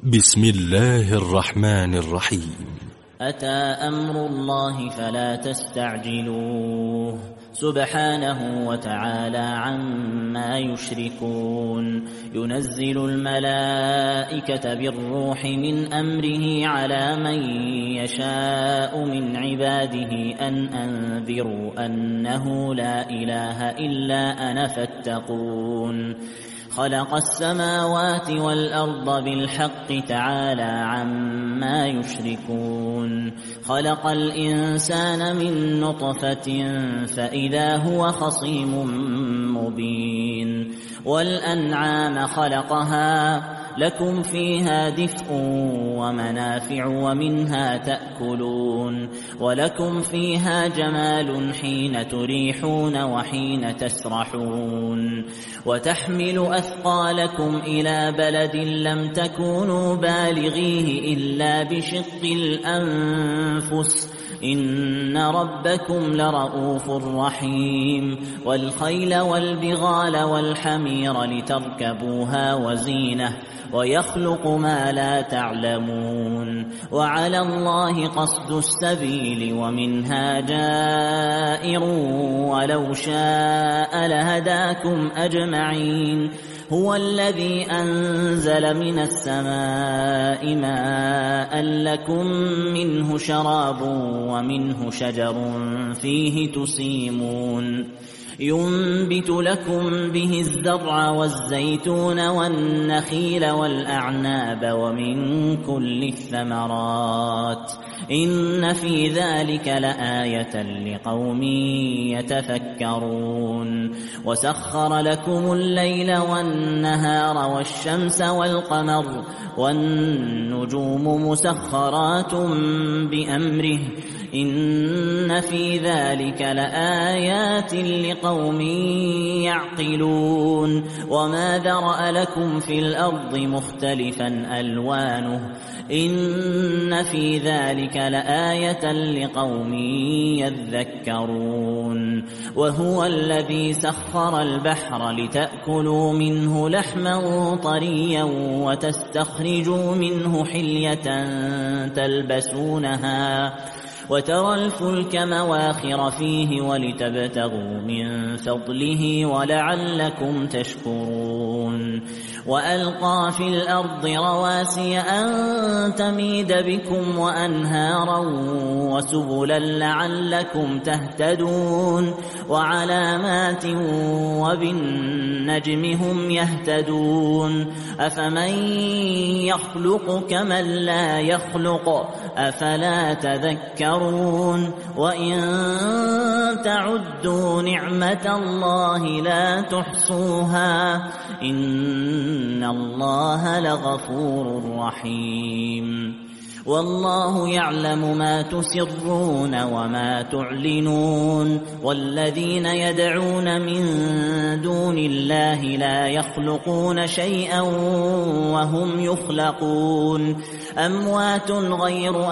بسم الله الرحمن الرحيم. أتى أمر الله فلا تستعجلوه سبحانه وتعالى عما يشركون. ينزل الملائكة بالروح من أمره على من يشاء من عباده أن أنذروا أنه لا إله إلا أنا فاتقون. خلق السماوات والأرض بالحق تعالى عما يشركون. خلق الإنسان من نطفة فإذا هو خصيم مبين. والأنعام خلقها لكم فيها دفء ومنافع ومنها تأكلون. ولكم فيها جمال حين تريحون وحين تسرحون. وتحمل أثقالكم إلى بلد لم تكونوا بالغيه إلا بشق الأنفس إن ربكم لرؤوف رحيم. والخيل والبغال والحمير لتركبوها وزينة ويخلق ما لا تعلمون. وعلى الله قصد السبيل ومنها جائر ولو شاء لهداكم أجمعين. هو الذي أنزل من السماء ماء لكم منه شراب ومنه شجر فيه تسيمون. ينبت لكم به الزرع والزيتون والنخيل والأعناب ومن كل الثمرات إن في ذلك لآية لقوم يتفكرون. وسخر لكم الليل والنهار والشمس والقمر والنجوم مسخرات بأمره إن في ذلك لآيات لقوم يعقلون. وما ذرأ لكم في الأرض مختلفا ألوانه إن في ذلك لآية لقوم يذكرون. وهو الذي سخر البحر لتأكلوا منه لحما طريا وتستخرجوا منه حلية تلبسونها وترى الفلك مواخر فيه ولتبتغوا من فضله ولعلكم تشكرون. وألقى في الأرض رواسي أن تميد بكم وأنهارا وسبلا لعلكم تهتدون. وعلامات وبالنجم هم يهتدون. أفمن يخلق كمن لا يخلق أفلا تذكرون. وإن تعدوا نعمة الله لا تحصوها إن الله لغفور رحيم. والله يعلم ما تسرون وما تعلنون. والذين يدعون من دون الله لا يخلقون شيئا وهم يخلقون. أموات غير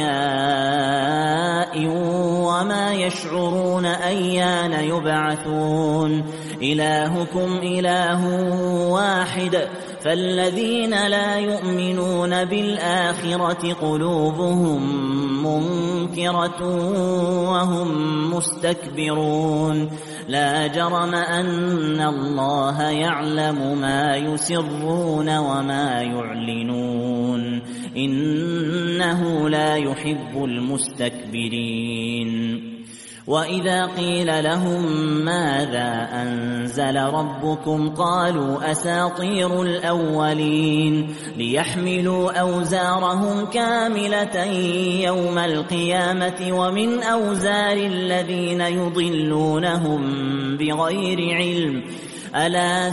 أحياء وما يشعرون أيان يبعثون. إلهكم إله واحد فالذين لا يؤمنون بالآخرة قلوبهم منكرة وهم مستكبرون. لا جرم أن الله يعلم ما يسرون وما يعلنون إنه لا يحب المستكبرين. وإذا قيل لهم ماذا أنزل ربكم قالوا أساطير الأولين ليحملوا أوزارهم كاملة يوم القيامة ومن أوزار الذين يضلونهم بغير علم ألا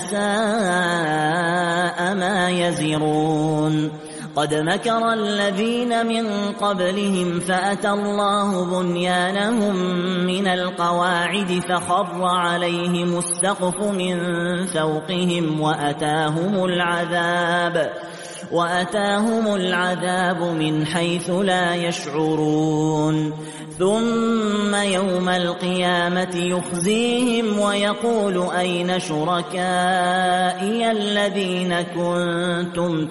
ساء ما يزرون. قد مكر الذين من قبلهم فأتى الله بنيانهم من القواعد فخر عليهم السقف من فوقهم وأتاهم العذاب من حيث لا يشعرون ثم يوم القيامة يخزيهم ويقول أين شركائي الذين كنتم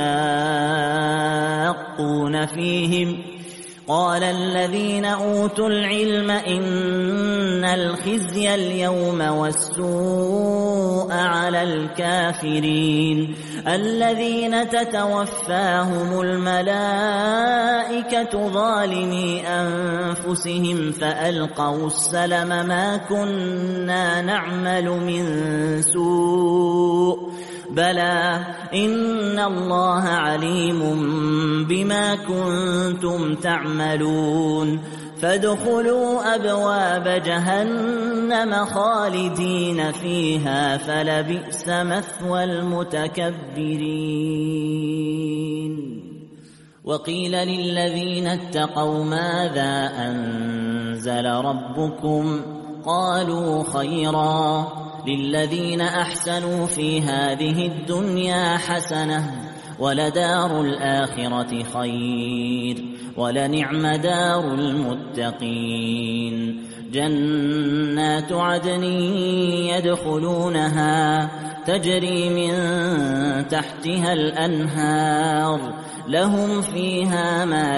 تشاقون فيهم قال الذين أوتوا العلم إن الخزي اليوم والسوء على الكافرين الذين تتوفاهم الملائكة ظالمي أنفسهم فألقوا السلم ما كنا نعمل من سوء بلى إن الله عليم بما كنتم تعملون فادخلوا أبواب جهنم خالدين فيها فلبئس مثوى المتكبرين وقيل للذين اتقوا ماذا أنزل ربكم قالوا خيرا للذين أحسنوا في هذه الدنيا حسنة ولدار الآخرة خير ولنعم دار المتقين جنات عدن يدخلونها تجري من تحتها الأنهار لهم فيها ما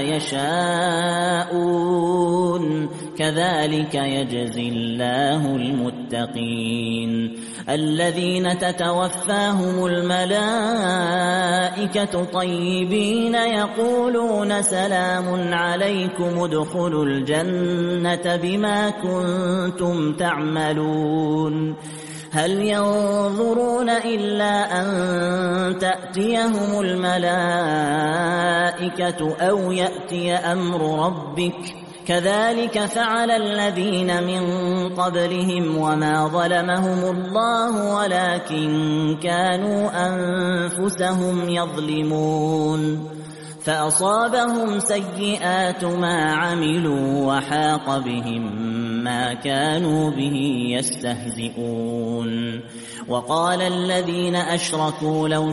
يشاءون كذلك يجزي الله المتقين الذين تتوفاهم الملائكة طيبين يقولون سلام عليكم ادخلوا الجنة بما كنتم تعملون هل ينظرون إلا أن تأتيهم الملائكة أو يأتي أمر ربك كذلك فعل الذين من قبلهم وما ظلمهم الله ولكن كانوا أنفسهم يظلمون فأصابهم سيئات ما عملوا وحاق بهم ما كانوا به يستهزئون وقال الذين أشركوا لو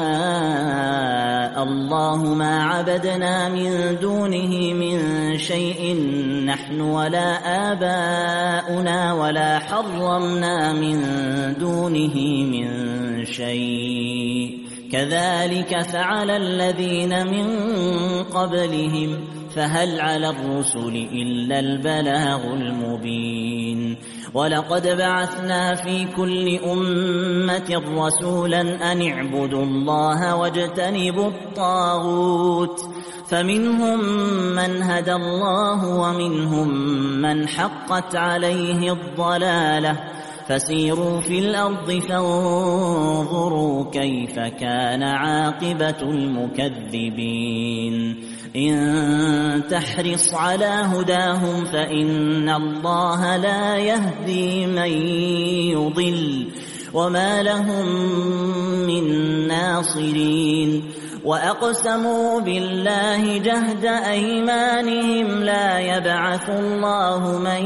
شاء الله ما عبدنا من دونه من شيء نحن ولا آباؤنا ولا حرمنا من دونه من شيء كذلك فعل الذين من قبلهم فهل على الرسل إلا البلاغ المبين ولقد بعثنا في كل أمة رسولا أن اعبدوا الله واجتنبوا الطاغوت فمنهم من هدى الله ومنهم من حقت عليه الضلالة فسيروا في الأرض فانظروا كيف كان عاقبة المكذبين إن تحرص على هداهم فإن الله لا يهدي من يضل وما لهم من ناصرين وأقسموا بالله جهد أيمانهم لا يبعث الله من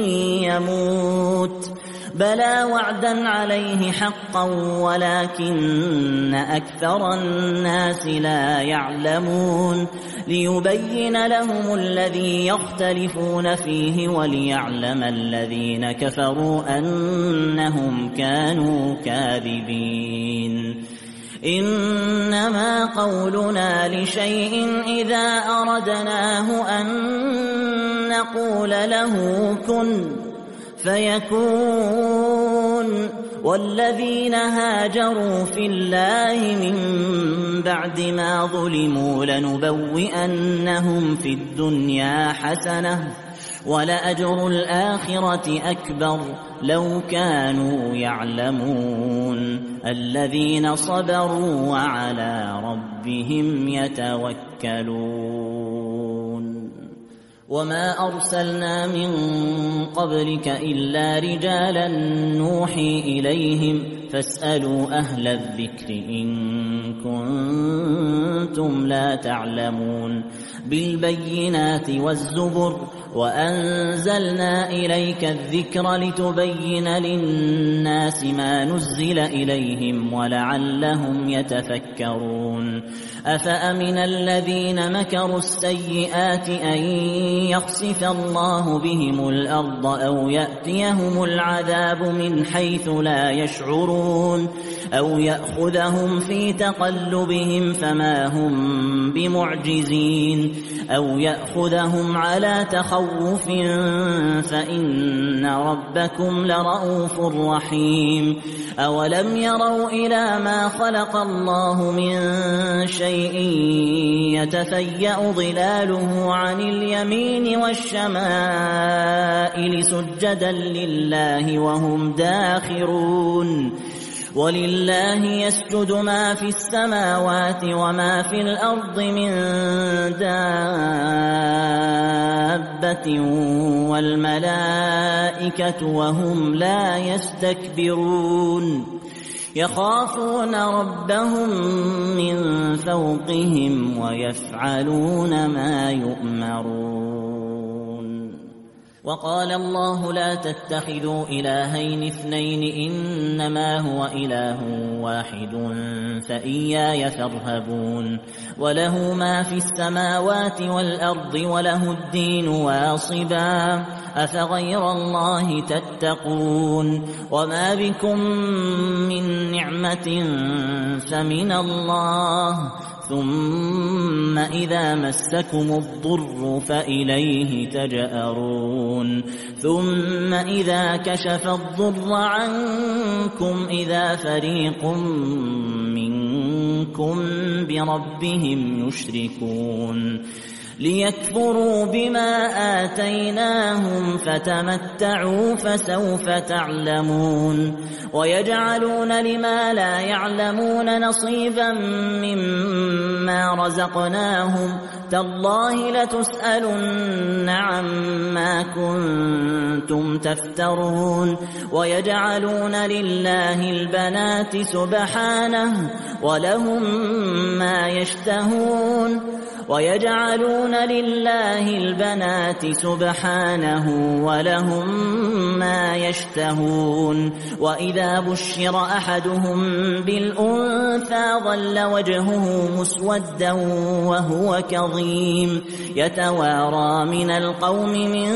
يموت بلى وعدا عليه حقا ولكن أكثر الناس لا يعلمون ليبين لهم الذي يختلفون فيه وليعلم الذين كفروا أنهم كانوا كاذبين إنما قولنا لشيء إذا أردناه أن نقول له كن فيكون والذين هاجروا في الله من بعد ما ظلموا لنبوئنهم في الدنيا حسنة ولأجر الآخرة أكبر لو كانوا يعلمون الذين صبروا وعلى ربهم يتوكلون وما أرسلنا من قبلك إلا رجالا نوحي إليهم فاسألوا أهل الذكر إن كنتم لا تعلمون بالبينات والزبر وأنزلنا إليك الذكر لتبين للناس ما نزل إليهم ولعلهم يتفكرون أفأمن الذين مكروا السيئات أن يخسف الله بهم الأرض أو يأتيهم العذاب من حيث لا يشعرون أو يأخذهم في تقلبهم فما هم بمعجزين أو يأخذهم على تخوف فإن ربكم لرؤوف رحيم أولم يروا إلى ما خلق الله من شيء يتفيأ ظلاله عن اليمين والشمائل سجدا لله وهم داخرون ولله يسجد ما في السماوات وما في الأرض من دابة والملائكة وهم لا يستكبرون يخافون ربهم من فوقهم ويفعلون ما يؤمرون وقال الله لا تتخذوا إلهين اثنين إنما هو إله واحد فإياي فارهبون وله ما في السماوات والأرض وله الدين واصبا أفغير الله تتقون وما بكم من نعمة فمن الله ثم إذا مسكم الضر فإليه تجأرون ثم إذا كشف الضر عنكم إذا فريق منكم بربهم يشركون ليكفروا بما آتيناهم فتمتعوا فسوف تعلمون ويجعلون لما لا يعلمون نصيبا مما رزقناهم تالله لتسألن عما كنتم تفترون ويجعلون لله البنات سبحانه ولهم ما يشتهون ويجعلون لله البنات سبحانه ولهم ما يشتهون وإذا بشر أحدهم بالأنثى ظل وجهه مسودا وهو كظيم يتوارى من القوم من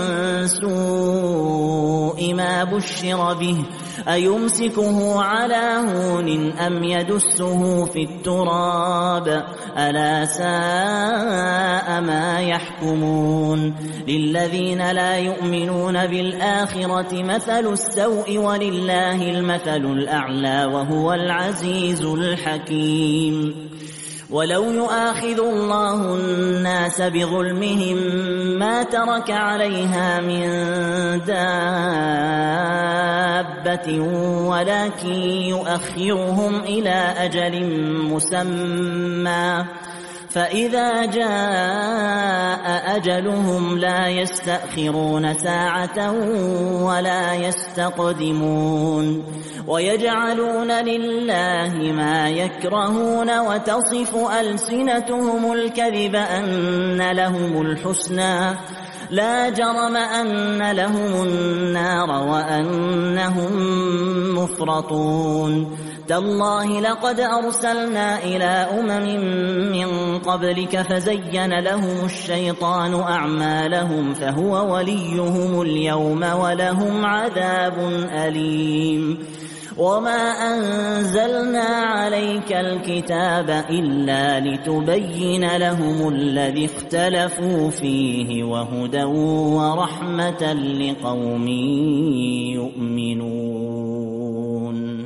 سوء ما بشر به أيمسكه على هون أم يدسه في التراب ألا ساء ما يحكمون للذين لا يؤمنون بالآخرة مثل السوء ولله المثل الأعلى وهو العزيز الحكيم ولو يؤاخذ الله الناس بظلمهم ما ترك عليها من دابة ولكن يؤخرهم إلى أجل مسمى فإذا جاء أجلهم لا يستأخرون ساعة ولا يستقدمون ويجعلون لله ما يكرهون وتصف ألسنتهم الكذب أن لهم الحسنى لا جرم أن لهم النار وأنهم مفرطون تالله لقد أرسلنا إلى من قبلك فزين لهم الشيطان أعمالهم فهو وليهم اليوم ولهم عذاب أليم وما أنزلنا عليك الكتاب إلا لتبين لهم الذي اختلفوا فيه وهدى ورحمة لقوم يؤمنون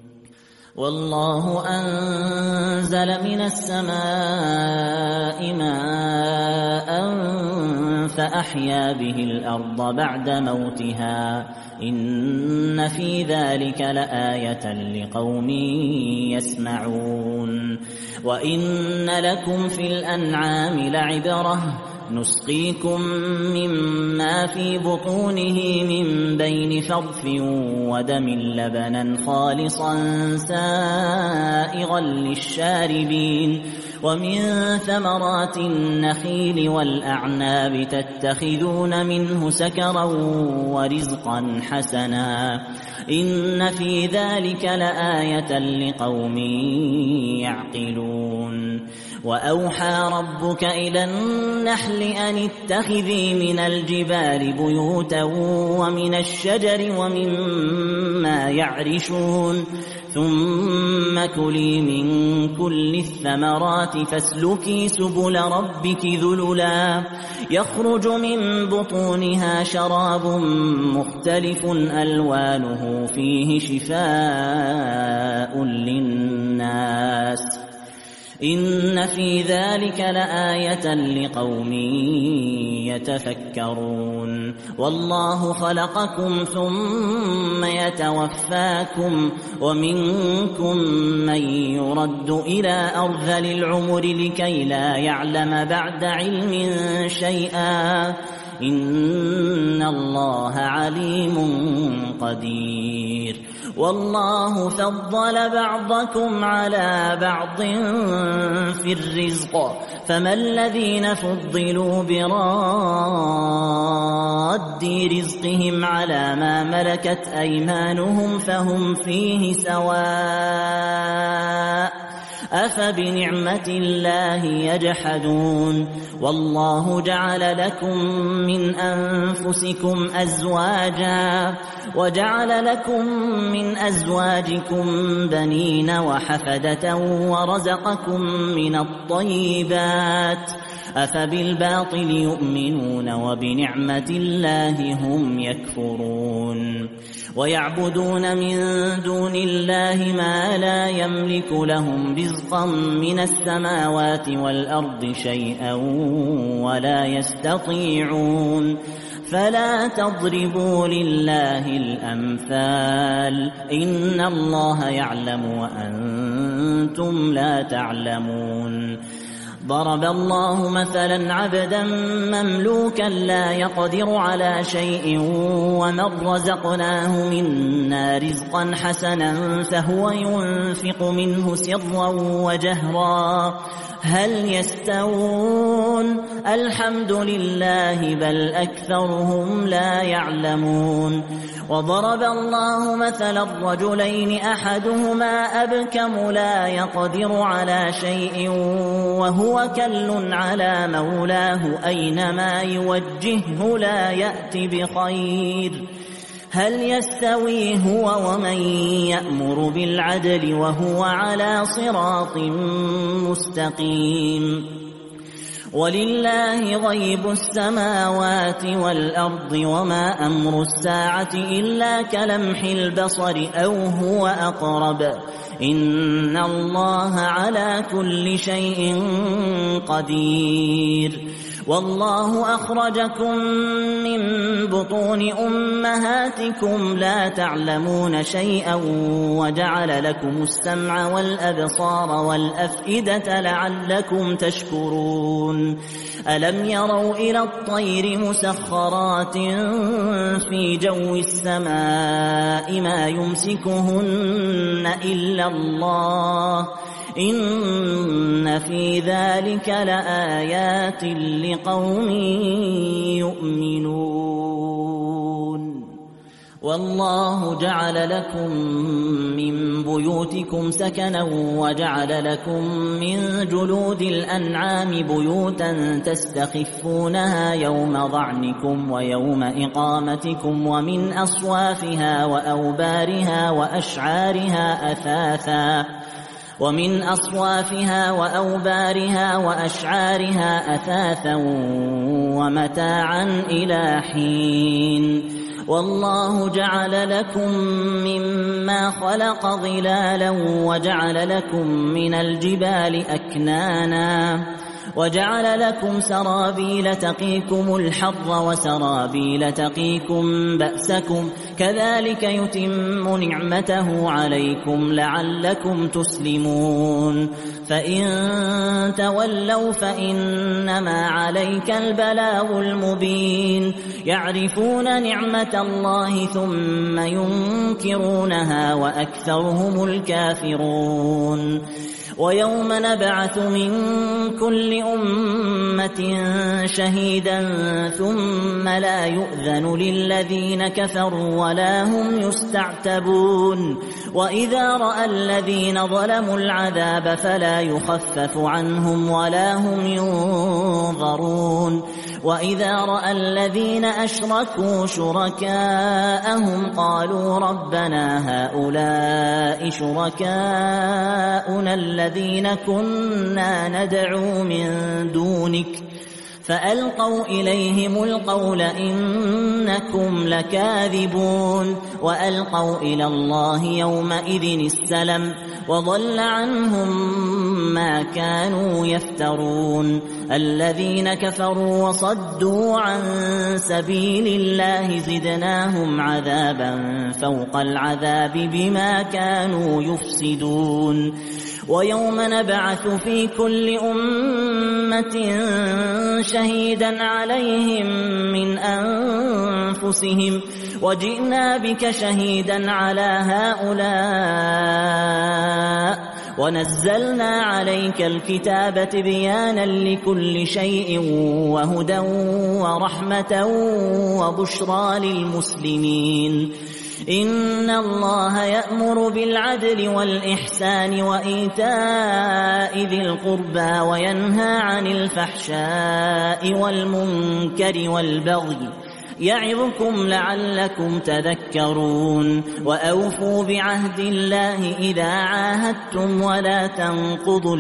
والله أنزل من السماء ماء فأحيا به الأرض بعد موتها إن في ذلك لآية لقوم يسمعون وإن لكم في الأنعام لعبرة نسقيكم مما في بطونه من بين فرث ودم لبنا خالصا سائغا للشاربين ومن ثمرات النخيل والأعناب تتخذون منه سكرا ورزقا حسنا إن في ذلك لآية لقوم يعقلون وأوحى ربك إلى النحل أن اتخذي من الجبال بيوتا ومن الشجر ومما يعرشون ثم كلي من كل الثمرات فاسلكي سبل ربك ذللا يخرج من بطونها شراب مختلف ألوانه فيه شفاء للناس إن في ذلك لآية لقوم يتفكرون والله خلقكم ثم يتوفاكم ومنكم من يرد إلى أرذل العمر لكي لا يعلم بعد علم شيئا إن الله عليم قدير والله فضل بعضكم على بعض في الرزق فما الذين فضلوا براد رزقهم على ما ملكت أيمانهم فهم فيه سواء أفبنعمة الله يجحدون والله جعل لكم من أنفسكم أزواجا وجعل لكم من أزواجكم بنين وحفدة ورزقكم من الطيبات أفبالباطل يؤمنون وبنعمة الله هم يكفرون ويعبدون من دون الله ما لا يملك لهم رزقا من السماوات والأرض شيئا ولا يستطيعون فلا تضربوا لله الأمثال إن الله يعلم وأنتم لا تعلمون ضرب الله مثلا عبدا مملوكا لا يقدر على شيء ومن رزقناه منا رزقا حسنا فهو ينفق منه سرا وجهرا هل يستوون الحمد لله بل أكثرهم لا يعلمون وضرب الله مثلا الرجلين أحدهما أبكم لا يقدر على شيء وهو كل على مولاه أينما يوجهه لا يأتي بخير هل يستوي هو ومن يأمر بالعدل وهو على صراط مستقيم ولله غيب السماوات والأرض وما أمر الساعة إلا كلمح البصر أو هو أقرب إن الله على كل شيء قدير والله أخرجكم من بطون أمهاتكم لا تعلمون شيئا وجعل لكم السمع والأبصار والأفئدة لعلكم تشكرون ألم يروا إلى الطير مسخرات في جو السماء ما يمسكهن إلا الله إن في ذلك لآيات لقوم يؤمنون والله جعل لكم من بيوتكم سكنا وجعل لكم من جلود الأنعام بيوتا تستخفونها يوم ضعنكم ويوم إقامتكم ومن أصوافها وأوبارها وأشعارها أثاثا ومتاعا إلى حين والله جعل لكم مما خلق ظلالا وجعل لكم من الجبال أكنانا وجعل لكم سرابيل تقيكم الحر وسرابيل تقيكم بأسكم كذلك يتم نعمته عليكم لعلكم تسلمون فإن تولوا فإنما عليك البلاغ المبين يعرفون نعمة الله ثم ينكرونها وأكثرهم الكافرون ويوم نبعث من كل أمة شهيدا ثم لا يؤذن للذين كفروا ولا هم يستعتبون وإذا رأى الذين ظلموا العذاب فلا يخفف عنهم ولا هم ينظرون وإذا رأى الذين أشركوا شركاءهم قالوا ربنا هؤلاء شركاؤنا الذين كنا ندعو من دونك فألقوا إليهم القول إنكم لكاذبون وألقوا إلى الله يومئذ السلم وضل عنهم ما كانوا يفترون الذين كفروا وصدوا عن سبيل الله زدناهم عذابا فوق العذاب بما كانوا يفسدون ويوم نبعث في كل أمة شهيدا عليهم من أنفسهم وجئنا بك شهيدا على هؤلاء ونزلنا عليك الكتاب بيانا لكل شيء وهدى ورحمة وبشرى للمسلمين إن الله يأمر بالعدل والإحسان وإيتاء ذي القربى وينهى عن الفحشاء والمنكر والبغي يعظكم لعلكم تذكرون وأوفوا بعهد الله إذا عاهدتم ولا تنقضوا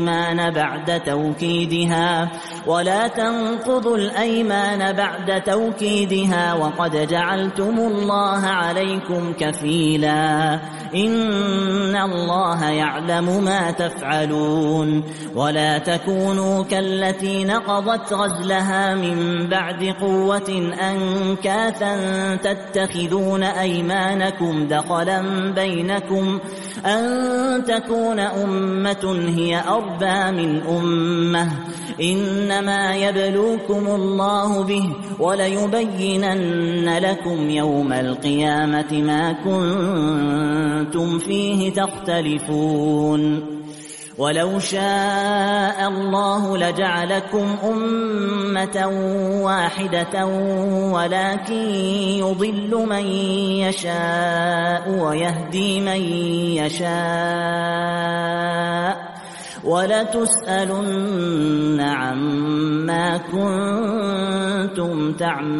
الأيمان بعد توكيدها وقد جعلتم الله عليكم كفيلا إن الله يعلم ما تفعلون ولا تكونوا كالتي نقضت غزلها من بعد قوة أنكاثا تتخذون أيمانكم دخلا بينكم أن تكون أمة هي أربى من أمة إنما يبلوكم الله به وليبينن لكم يوم القيامة ما كنتم فيه تختلفون ولو شاء الله لجعلكم أمة واحدة ولكن يضل من يشاء ويهدي من يشاء ولتسألن عما كنتم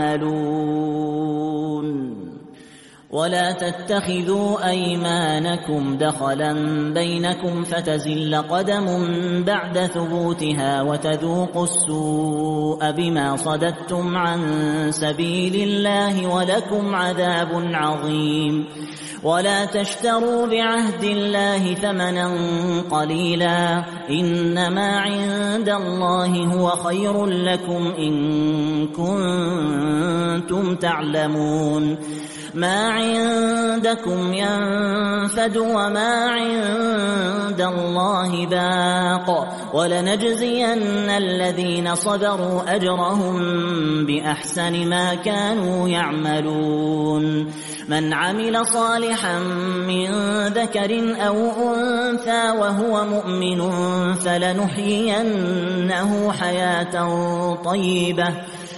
تعملون ولا تتخذوا أيمانكم دخلا بينكم فتزل قدم بعد ثبوتها وتذوقوا السوء بما صددتم عن سبيل الله ولكم عذاب عظيم ولا تشتروا بعهد الله ثمنا قليلا إنما عند الله هو خير لكم إن كنتم تعلمون ما عندكم ينفد وما عند الله باق ولنجزين الذين صبروا أجرهم بأحسن ما كانوا يعملون من عمل صالحا من ذكر أو أنثى وهو مؤمن فلنحيينه حياة طيبة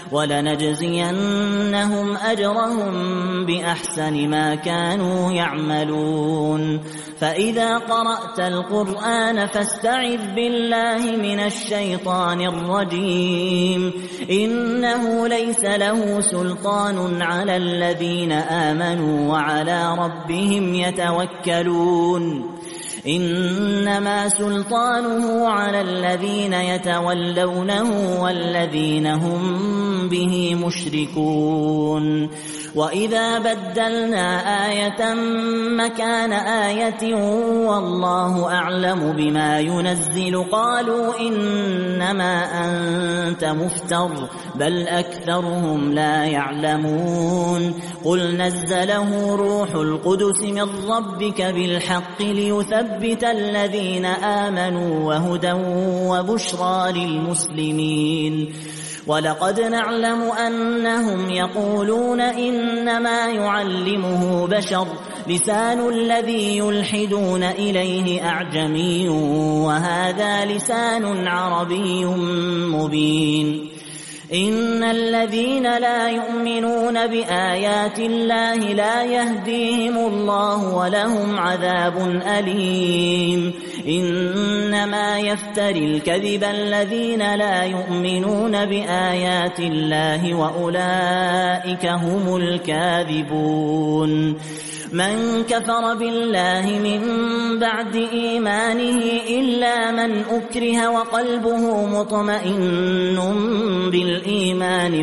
ولنجزينهم أجرهم بأحسن ما كانوا يعملون فإذا قرأت القرآن فاستعذ بالله من الشيطان الرجيم إنه ليس له سلطان على الذين آمنوا وعلى ربهم يتوكلون إنما سلطانه على الذين يتولونه والذين هم به مشركون وإذا بدلنا آية مكان آية والله أعلم بما ينزل قالوا إنما أنت مفتر بل أكثرهم لا يعلمون قل نزله روح القدس من ربك بالحق ليثبت الذين آمنوا وهدى وبشرى للمسلمين ولقد نعلم أنهم يقولون إنما يعلمه بشر لسان الذي يلحدون إليه أعجمي وهذا لسان عربي مبين إن الذين لا يؤمنون بآيات الله لا يهديهم الله ولهم عذاب أليم إنما يفتري الكذب الذين لا يؤمنون بآيات الله وأولئك هم الكاذبون من كفر بالله من بعد إيمانه إلا من أكره وقلبه مطمئن بالإيمان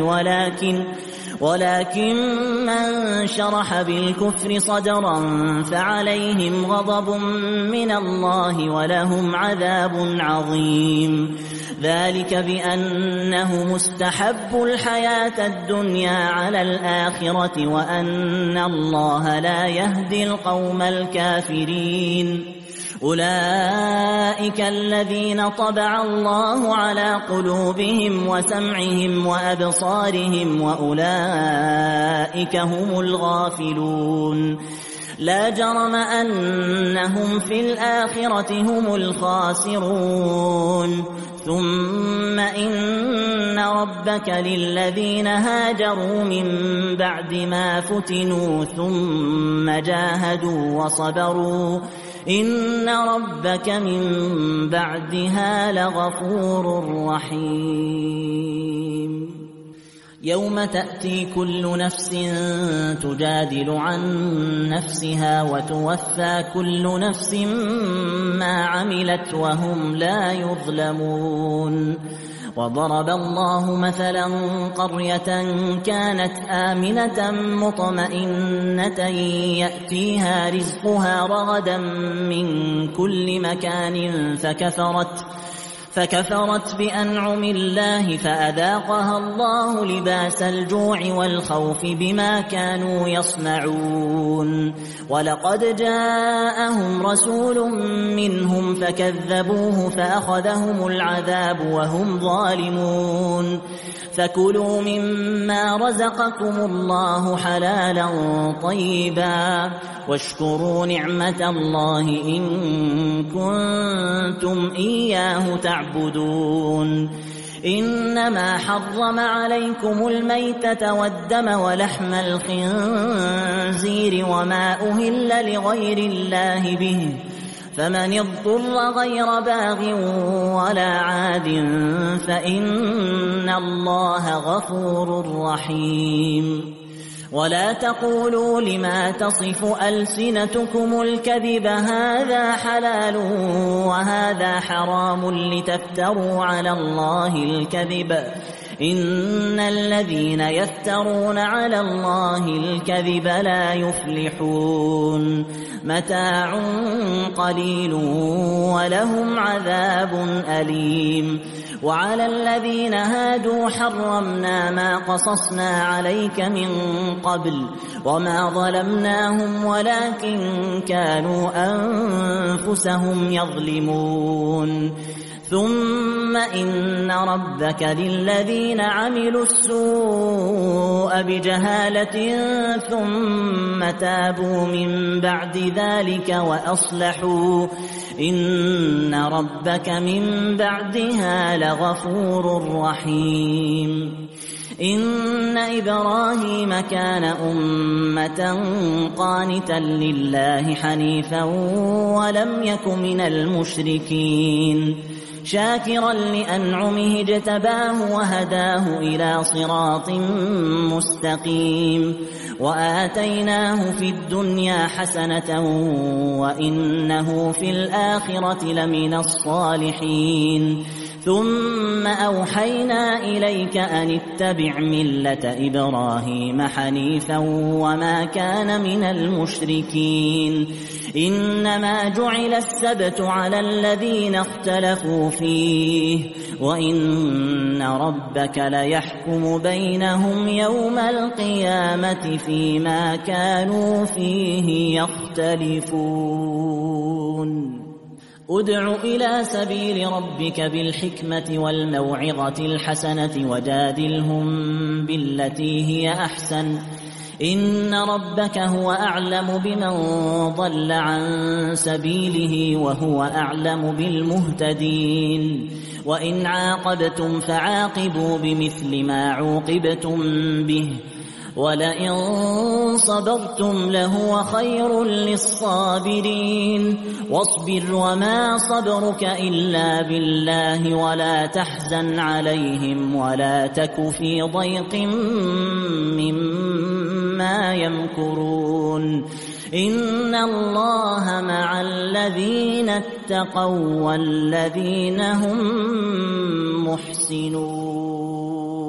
ولكن من شرح بالكفر صدرا فعليهم غضب من الله ولهم عذاب عظيم ذلك بأنه مستحب الحياة الدنيا على الآخرة وأن الله لا يهدي القوم الكافرين أولئك الذين طبع الله على قلوبهم وسمعهم وأبصارهم وأولئك هم الغافلون لا جرم أنهم في الآخرة هم الخاسرون ثم إن ربك للذين هاجروا من بعد ما فتنوا ثم جاهدوا وصبروا إن ربك من بعدها لغفور رحيم يوم تأتي كل نفس تجادل عن نفسها وتوفى كل نفس ما عملت وهم لا يظلمون وضرب الله مثلا قرية كانت آمنة مطمئنة يأتيها رزقها رغدا من كل مكان فكفرت بأنعم الله فأذاقها الله لباس الجوع والخوف بما كانوا يصنعون ولقد جاءهم رسول منهم فكذبوه فأخذهم العذاب وهم ظالمون فكلوا مما رزقكم الله حلالا طيبا واشكروا نعمة الله إن كنتم إياه تعبدون إنما حرم عليكم الميتة والدم ولحم الخنزير وما أهل لغير الله به فمن اضطر غير باغ ولا عاد فإن الله غفور رحيم ولا تقولوا لما تصف ألسنتكم الكذب هذا حلال وهذا حرام لتفتروا على الله الكذب إن الذين يفترون على الله الكذب لا يفلحون متاع قليل ولهم عذاب أليم وعلى الذين هادوا حرمنا ما قصصنا عليك من قبل وما ظلمناهم ولكن كانوا أنفسهم يظلمون ثم إن ربك للذين عملوا السوء بجهالة ثم تابوا من بعد ذلك وأصلحوا إن ربك من بعدها لغفور رحيم إن إبراهيم كان أمة قانتا لله حنيفا ولم يك من المشركين شاكرا لأنعمه اجتباه وهداه إلى صراط مستقيم وآتيناه في الدنيا حسنة وإنه في الآخرة لمن الصالحين ثم أوحينا إليك أن اتبع ملة إبراهيم حنيفا وما كان من المشركين إنما جعل السبت على الذين اختلفوا فيه وإن ربك ليحكم بينهم يوم القيامة فيما كانوا فيه يختلفون ادع إلى سبيل ربك بالحكمة والموعظة الحسنة وجادلهم بالتي هي أحسن إن ربك هو أعلم بمن ضل عن سبيله وهو أعلم بالمهتدين وإن عاقبتم فعاقبوا بمثل ما عوقبتم به ولئن صبرتم لهو خير للصابرين واصبر وما صبرك إلا بالله ولا تحزن عليهم ولا تك في ضيق مما يمكرون إن الله مع الذين اتقوا والذين هم محسنون